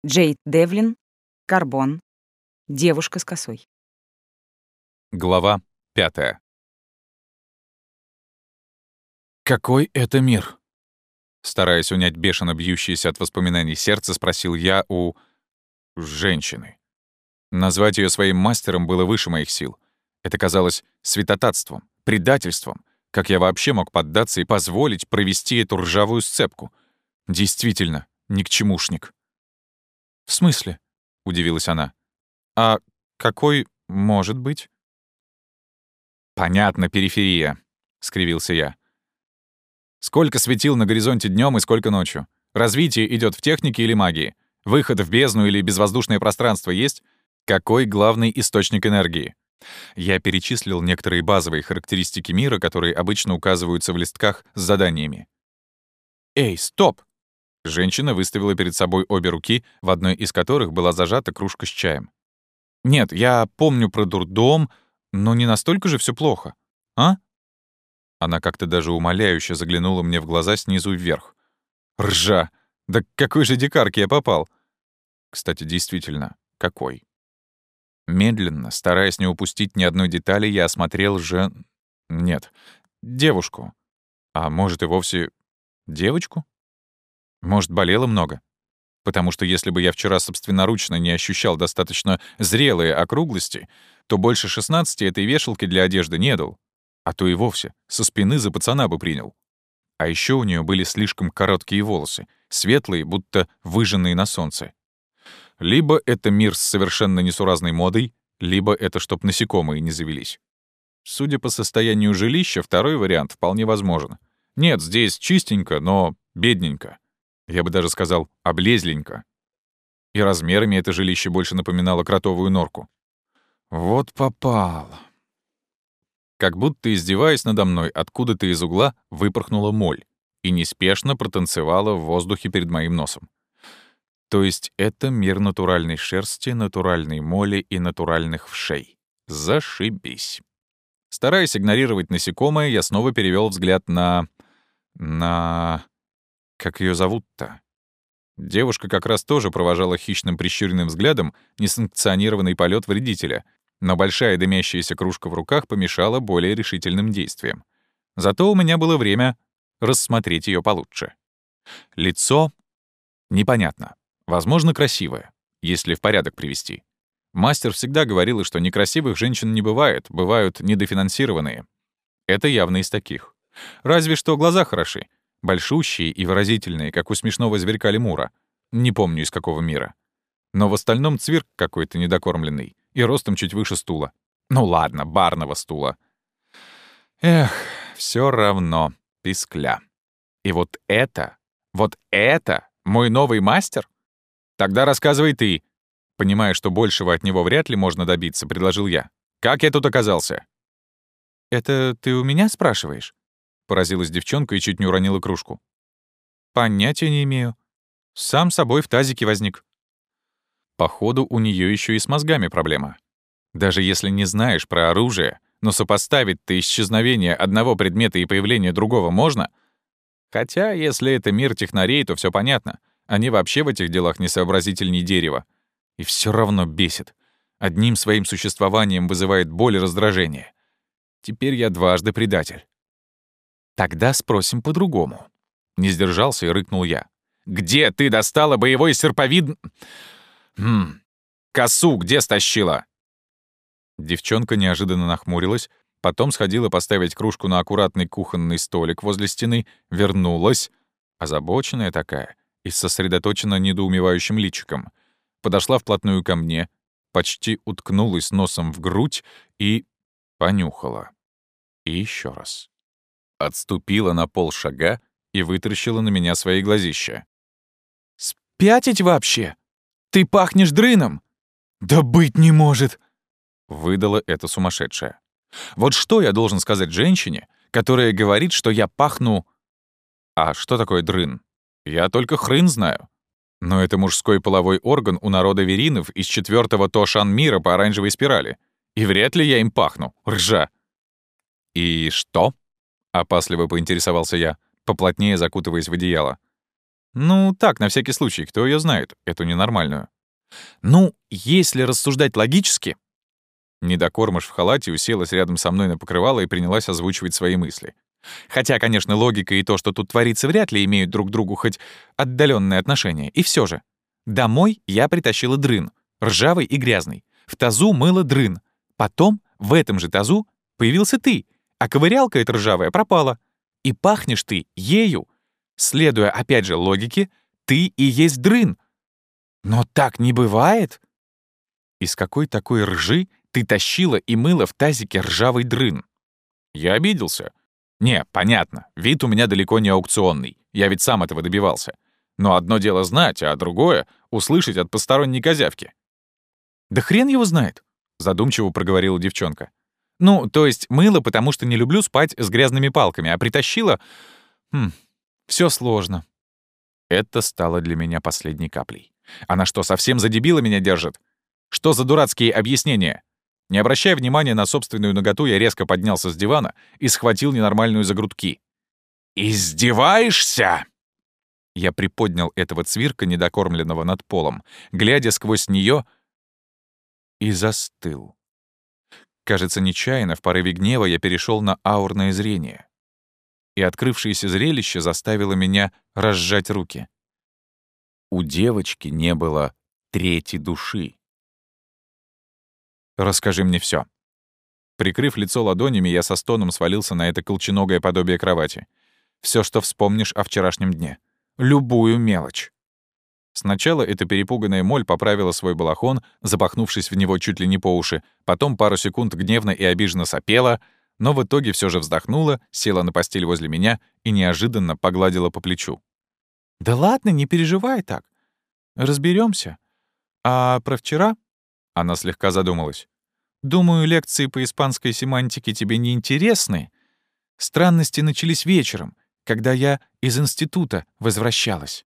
Джейд Девлин, Карбон, девушка с косой. Глава 5. «Какой это мир?» Стараясь унять бешено бьющееся от воспоминаний сердце, спросил я у женщины. Назвать ее своим мастером было выше моих сил. Это казалось святотатством, предательством. Как я вообще мог поддаться и позволить провести эту ржавую сцепку? Действительно, никчемушник. «В смысле?» — удивилась она. «А какой может быть?» «Понятно, периферия», — скривился я. «Сколько светил на горизонте днем и сколько ночью? Развитие идет в технике или магии? Выход в бездну или безвоздушное пространство есть? Какой главный источник энергии?» Я перечислил некоторые базовые характеристики мира, которые обычно указываются в листках с заданиями. «Эй, стоп!» Женщина выставила перед собой обе руки, в одной из которых была зажата кружка с чаем. «Нет, я помню про дурдом, но не настолько же все плохо. А?» Она как-то даже умоляюще заглянула мне в глаза снизу вверх. «Ржа! Да к какой же дикарке я попал?» Кстати, действительно, какой? Медленно, стараясь не упустить ни одной детали, я осмотрел Нет, девушку. А может, и вовсе девочку? Может, болела много? Потому что если бы я вчера собственноручно не ощущал достаточно зрелые округлости, то больше 16 этой вешалки для одежды не дал. А то и вовсе со спины за пацана бы принял. А еще у нее были слишком короткие волосы, светлые, будто выжженные на солнце. Либо это мир с совершенно несуразной модой, либо это чтоб насекомые не завелись. Судя по состоянию жилища, второй вариант вполне возможен. Нет, здесь чистенько, но бедненько. Я бы даже сказал, облезленько. И размерами это жилище больше напоминало кротовую норку. Вот попал. Как будто издеваясь надо мной, откуда-то из угла выпорхнула моль и неспешно протанцевала в воздухе перед моим носом. То есть это мир натуральной шерсти, натуральной моли и натуральных вшей. Зашибись. Стараясь игнорировать насекомое, я снова перевел взгляд на... Как ее зовут-то? Девушка как раз тоже провожала хищным прищуренным взглядом несанкционированный полет вредителя, но большая дымящаяся кружка в руках помешала более решительным действиям. Зато у меня было время рассмотреть ее получше. Лицо непонятно. Возможно, красивое, если в порядок привести. Мастер всегда говорила, что некрасивых женщин не бывает, бывают недофинансированные. Это явно из таких. Разве что глаза хороши. Большущие и выразительные, как у смешного зверька лемура. Не помню, из какого мира. Но в остальном цвирк какой-то недокормленный и ростом чуть выше стула. Ну ладно, барного стула. Эх, все равно пискля. И вот это мой новый мастер? Тогда рассказывай ты. Понимая, что большего от него вряд ли можно добиться, предложил я. Как я тут оказался? «Это ты у меня спрашиваешь?» Поразилась девчонка и чуть не уронила кружку. «Понятия не имею. Сам собой в тазике возник». Походу, у нее еще и с мозгами проблема. Даже если не знаешь про оружие, но сопоставить-то исчезновение одного предмета и появление другого можно? Хотя, если это мир технарей, то все понятно. Они вообще в этих делах не сообразительней дерева. И все равно бесит. Одним своим существованием вызывает боль и раздражение. Теперь я дважды предатель. Тогда спросим по-другому. Не сдержался и рыкнул я. «Где ты достала боевой серповид... Косу где стащила?» Девчонка неожиданно нахмурилась, потом сходила поставить кружку на аккуратный кухонный столик возле стены, вернулась, озабоченная такая и с сосредоточенно недоумевающим личиком, подошла вплотную ко мне, почти уткнулась носом в грудь и понюхала. И еще раз. Отступила на полшага и вытаращила на меня свои глазища. «Спятить вообще? Ты пахнешь дрыном!» «Да быть не может!» — выдала эта сумасшедшая. Вот что я должен сказать женщине, которая говорит, что я пахну... А что такое дрын? Я только хрын знаю. Но это мужской половой орган у народа веринов из 4-го Тошан мира по оранжевой спирали. И вряд ли я им пахну. Ржа. «И что?» — опасливо поинтересовался я, поплотнее закутываясь в одеяло. Ну, так, на всякий случай, кто ее знает, эту ненормальную. Ну, если рассуждать логически... Недокормыш в халате уселась рядом со мной на покрывало и принялась озвучивать свои мысли. Хотя, конечно, логика и то, что тут творится, вряд ли имеют друг к другу хоть отдаленное отношение. И все же. Домой я притащила дрын, ржавый и грязный. В тазу мыла дрын. Потом в этом же тазу появился ты, а ковырялка эта ржавая пропала. И пахнешь ты ею. Следуя, опять же, логике, ты и есть дрын. Но так не бывает. Из какой такой ржи ты тащила и мыла в тазике ржавый дрын? Я обиделся. Не, понятно, вид у меня далеко не аукционный. Я ведь сам этого добивался. Но одно дело знать, а другое — услышать от посторонней козявки. «Да хрен его знает», — задумчиво проговорила девчонка. «Ну, то есть мыла, потому что не люблю спать с грязными палками, а притащила... Все сложно». Это стало для меня последней каплей. Она что, совсем за дебила меня держит? Что за дурацкие объяснения? Не обращая внимания на собственную наготу, я резко поднялся с дивана и схватил ненормальную за грудки. «Издеваешься?» Я приподнял этого цвирка, недокормленного над полом, глядя сквозь нее, и застыл. Кажется, нечаянно, в порыве гнева, я перешел на аурное зрение. И открывшееся зрелище заставило меня разжать руки. У девочки не было трети души. «Расскажи мне все. Прикрыв лицо ладонями, я со стоном свалился на это колченогое подобие кровати. Все, что вспомнишь о вчерашнем дне. Любую мелочь. Сначала эта перепуганная моль поправила свой балахон, запахнувшись в него чуть ли не по уши, потом пару секунд гневно и обиженно сопела, но в итоге все же вздохнула, села на постель возле меня и неожиданно погладила по плечу. «Да ладно, не переживай так. Разберемся. А про вчера?» Она слегка задумалась. «Думаю, лекции по испанской семантике тебе не интересны. Странности начались вечером, когда я из института возвращалась».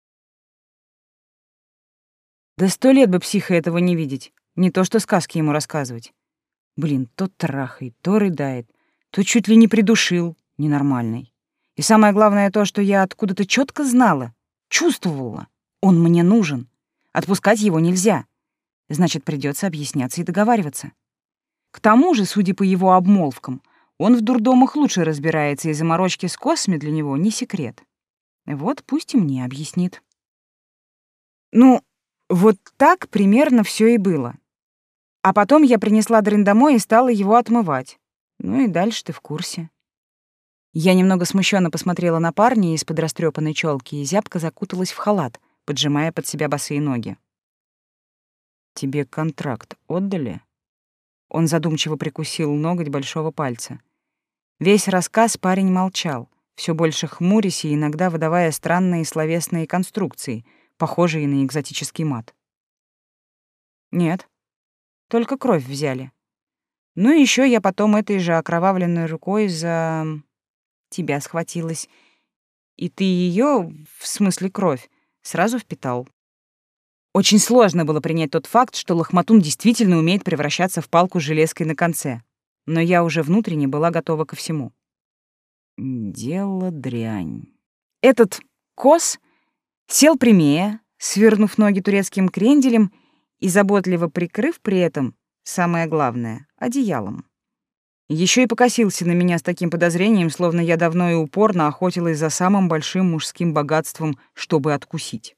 Да 100 лет бы психа этого не видеть. Не то что сказки ему рассказывать. Блин, то трахает, то рыдает, то чуть ли не придушил. Ненормальный. И самое главное то, что я откуда-то четко знала, чувствовала. Он мне нужен. Отпускать его нельзя. Значит, придется объясняться и договариваться. К тому же, судя по его обмолвкам, он в дурдомах лучше разбирается, и заморочки с косами для него не секрет. Вот пусть и мне объяснит. Ну, вот так примерно все и было. А потом я принесла дрын домой и стала его отмывать. Ну и дальше ты в курсе. Я немного смущенно посмотрела на парня из-под растрепанной челки и зябко закуталась в халат, поджимая под себя босые ноги. «Тебе контракт отдали?» Он задумчиво прикусил ноготь большого пальца. Весь рассказ парень молчал, все больше хмурясь и иногда выдавая странные словесные конструкции, похожие на экзотический мат. «Нет, только кровь взяли. Ну и еще я потом этой же окровавленной рукой за тебя схватилась, и ты ее, в смысле кровь, сразу впитал». Очень сложно было принять тот факт, что Лохматун действительно умеет превращаться в палку с железкой на конце, но я уже внутренне была готова ко всему. Дело дрянь. Этот Кос сел прямее, свернув ноги турецким кренделем и заботливо прикрыв при этом, самое главное, одеялом. Еще и покосился на меня с таким подозрением, словно я давно и упорно охотилась за самым большим мужским богатством, чтобы откусить.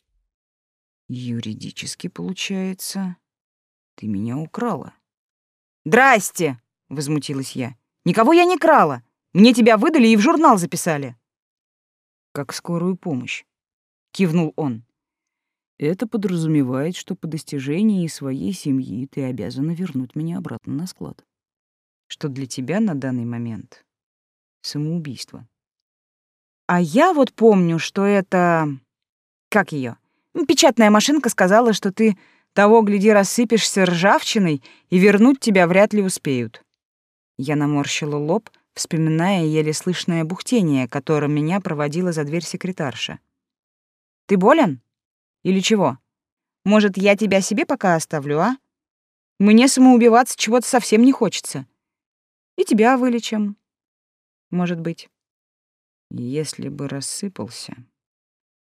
Юридически, получается, ты меня украла. «Здрасте!» — возмутилась я. «Никого я не крала. Мне тебя выдали и в журнал записали». «Как скорую помощь», — кивнул он. «Это подразумевает, что по достижении своей семьи ты обязана вернуть меня обратно на склад. Что для тебя на данный момент самоубийство». «А я вот помню, что это... Как ее? Печатная машинка сказала, что ты того, гляди, рассыпешься ржавчиной, и вернуть тебя вряд ли успеют». Я наморщила лоб, вспоминая еле слышное бухтение, которым меня проводила за дверь секретарша. «Ты болен? Или чего? Может, я тебя себе пока оставлю, а? Мне самоубиваться чего-то совсем не хочется. И тебя вылечим, может быть». Если бы рассыпался...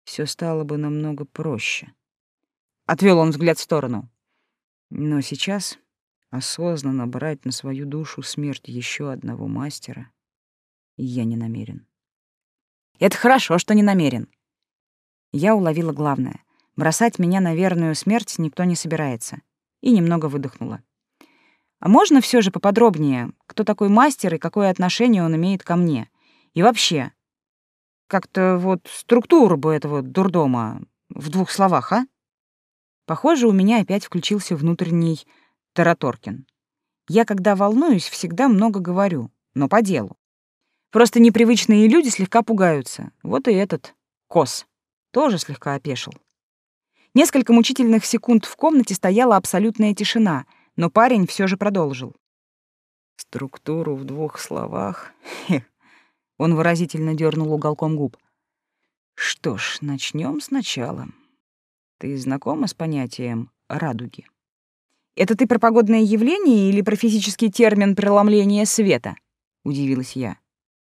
все стало бы намного проще. Отвел он взгляд в сторону. Но сейчас осознанно брать на свою душу смерть еще одного мастера я не намерен. Это хорошо, что не намерен. Я уловила главное. Бросать меня на верную смерть никто не собирается. И немного выдохнула. А можно все же поподробнее, кто такой мастер и какое отношение он имеет ко мне? И вообще, как-то вот структуру бы этого дурдома в 2 словах, а? Похоже, у меня опять включился внутренний тараторкин. Я, когда волнуюсь, всегда много говорю, но по делу. Просто непривычные люди слегка пугаются. Вот и этот Кос тоже слегка опешил. Несколько мучительных секунд в комнате стояла абсолютная тишина, но парень все же продолжил. Структуру в 2 словах. Хе. Он выразительно дернул уголком губ. Что ж, начнем сначала. Ты знакома с понятием радуги? Это ты про погодное явление или про физический термин преломления света? Удивилась я.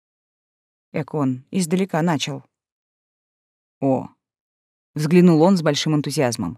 Он издалека начал. О, взглянул он с большим энтузиазмом.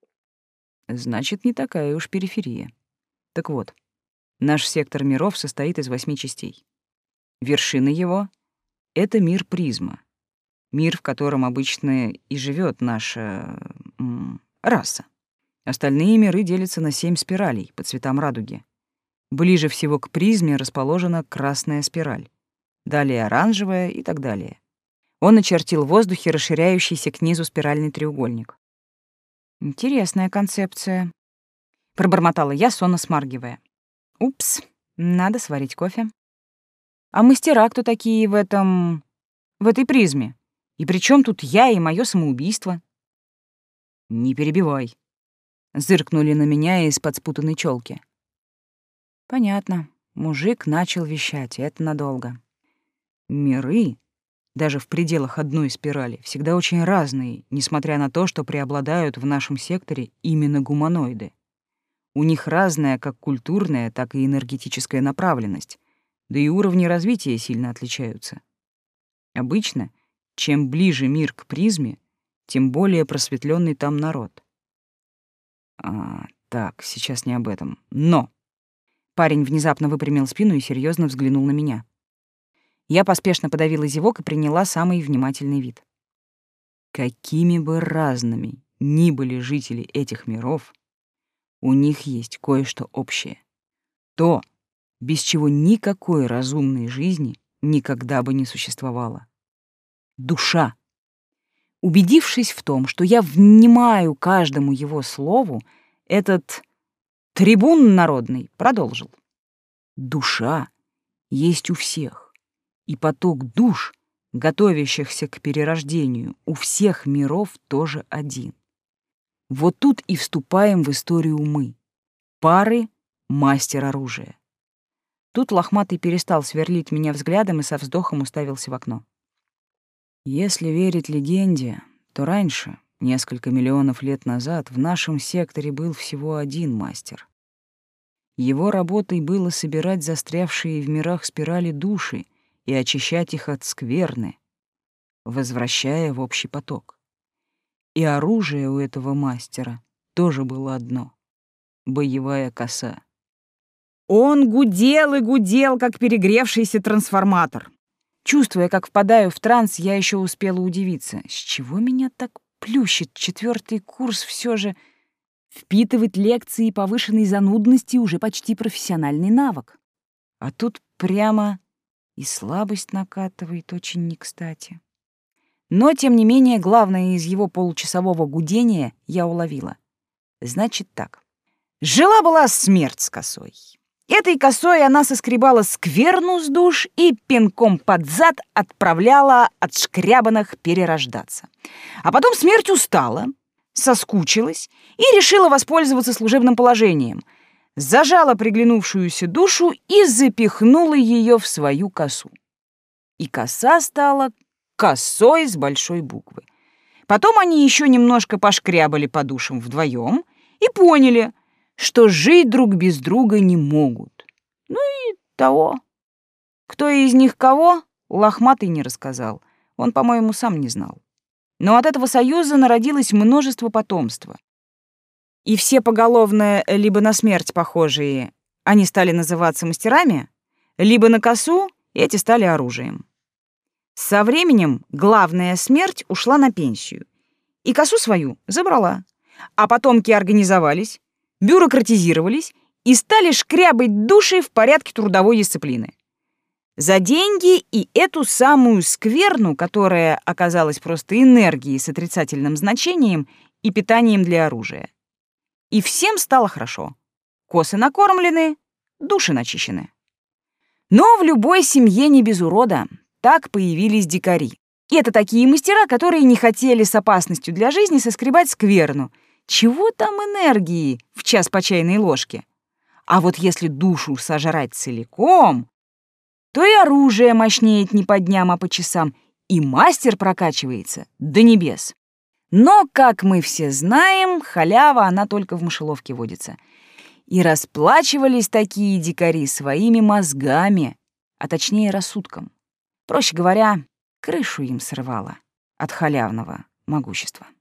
Значит, не такая уж периферия. Так вот, наш сектор миров состоит из 8 частей. Вершина его — это мир призма. Мир, в котором обычно и живет наша раса. Остальные миры делятся на 7 спиралей по цветам радуги. Ближе всего к призме расположена красная спираль, далее оранжевая и так далее. Он начертил в воздухе расширяющийся к низу спиральный треугольник. «Интересная концепция», — пробормотала я, сонно смаргивая. «Упс, надо сварить кофе. А мастера кто такие в этой призме? И при чем тут я и мое самоубийство?» «Не перебивай», — зыркнули на меня из-под спутанной челки. «Понятно. Мужик начал вещать, и это надолго. Миры, даже в пределах одной спирали, всегда очень разные, несмотря на то, что преобладают в нашем секторе именно гуманоиды. У них разная как культурная, так и энергетическая направленность, да и уровни развития сильно отличаются. Обычно, чем ближе мир к призме, тем более просветленный там народ. Так, сейчас не об этом. Но парень внезапно выпрямил спину и серьезно взглянул на меня. Я поспешно подавила зевок и приняла самый внимательный вид. Какими бы разными ни были жители этих миров, у них есть кое-что общее. То, без чего никакой разумной жизни никогда бы не существовало. Душа. Убедившись в том, что я внимаю каждому его слову, этот трибун народный продолжил. Душа есть у всех, и поток душ, готовящихся к перерождению, у всех миров тоже один. Вот тут и вступаем в историю мы, пары мастер оружия. Тут лохматый перестал сверлить меня взглядом и со вздохом уставился в окно. Если верить легенде, то раньше, несколько миллионов лет назад, в нашем секторе был всего один мастер. Его работой было собирать застрявшие в мирах спирали души и очищать их от скверны, возвращая в общий поток. И оружие у этого мастера тоже было одно — боевая коса. Он гудел и гудел, как перегревшийся трансформатор. Чувствуя, как впадаю в транс, я еще успела удивиться. С чего меня так плющит 4-й курс все же? Впитывать лекции повышенной занудности уже почти профессиональный навык. А тут прямо и слабость накатывает очень не кстати. Но, тем не менее, главное из его получасового гудения я уловила. Значит так. Жила-была смерть с косой. Этой косой она соскребала скверну с душ и пинком под зад отправляла от шкрябанных перерождаться. А потом смерть устала, соскучилась и решила воспользоваться служебным положением. Зажала приглянувшуюся душу и запихнула ее в свою косу. И коса стала косой с большой буквы. Потом они еще немножко пошкрябали по душам вдвоем и поняли, что жить друг без друга не могут. Ну и того. Кто из них кого, лохматый не рассказал. Он, по-моему, сам не знал. Но от этого союза народилось множество потомства. И все поголовно либо на смерть похожие, они стали называться мастерами, либо на косу, эти стали оружием. Со временем главная смерть ушла на пенсию, и косу свою забрала, а потомки организовались, бюрократизировались и стали шкрябать души в порядке трудовой дисциплины. За деньги и эту самую скверну, которая оказалась просто энергией с отрицательным значением и питанием для оружия. И всем стало хорошо. Косы накормлены, души начищены. Но в любой семье не без урода. Так появились дикари. И это такие мастера, которые не хотели с опасностью для жизни соскребать скверну. Чего там энергии в час по чайной ложке? А вот если душу сожрать целиком, то и оружие мощнеет не по дням, а по часам, и мастер прокачивается до небес. Но, как мы все знаем, халява, она только в мышеловке водится. И расплачивались такие дикари своими мозгами, а точнее рассудком. Проще говоря, крышу им срывало от халявного могущества.